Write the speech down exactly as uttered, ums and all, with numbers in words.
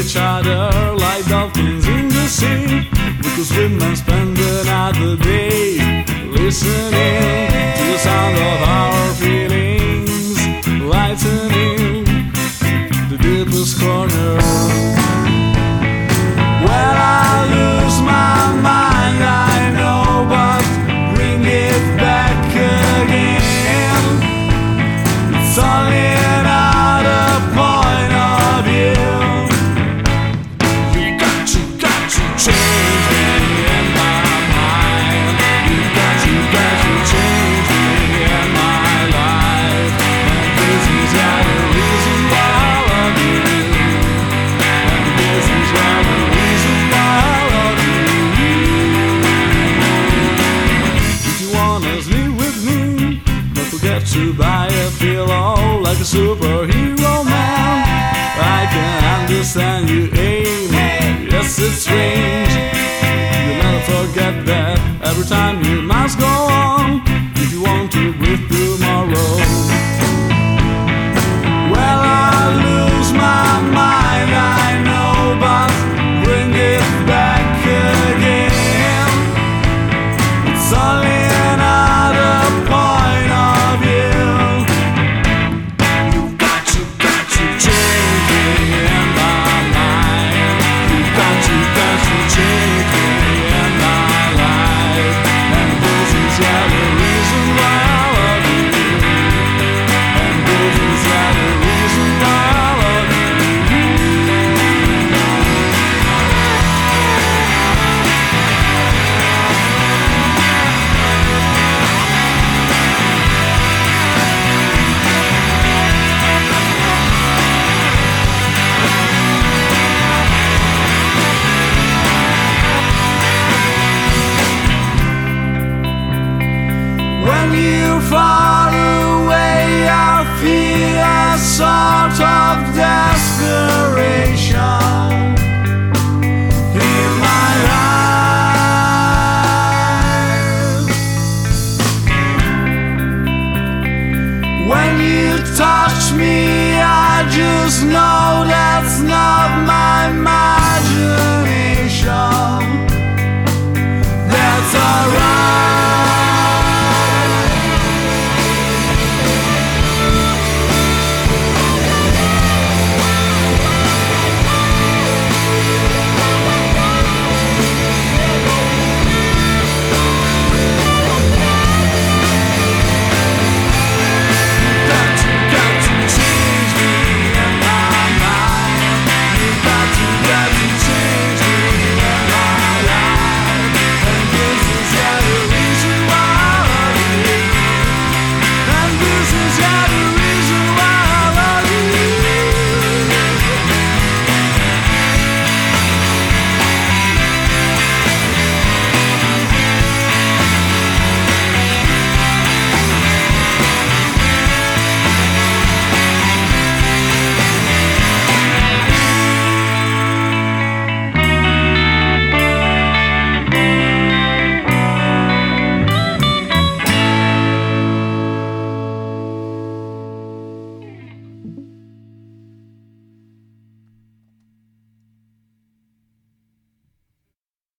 each other like dolphins in the sea. We could swim and spend another day listening to the sound of our feelings, lightening the deepest corner. Well, I lose my mind, I know, but bring it back again. It's only another point of view. You got, you got to change me in my mind. You got, you got to change me in my life. And this is why the reason why I love you. And this is why the reason why I love you. If you wanna sleep with me, don't forget to buy a pillow like a superhero man. I can understand you aim. Yes, it's strange. You'll never forget that. Every time you must go on if you want to breathe tomorrow. Well, I lose my mind, I know, but bring it back again. It's only another point of view. You got, you got to change me in my mind. You got, you got to change me in my life. And this is yeah, the reason why I love you. And this is yeah, the reason why I love you. When you're far away, I feel a sort of death.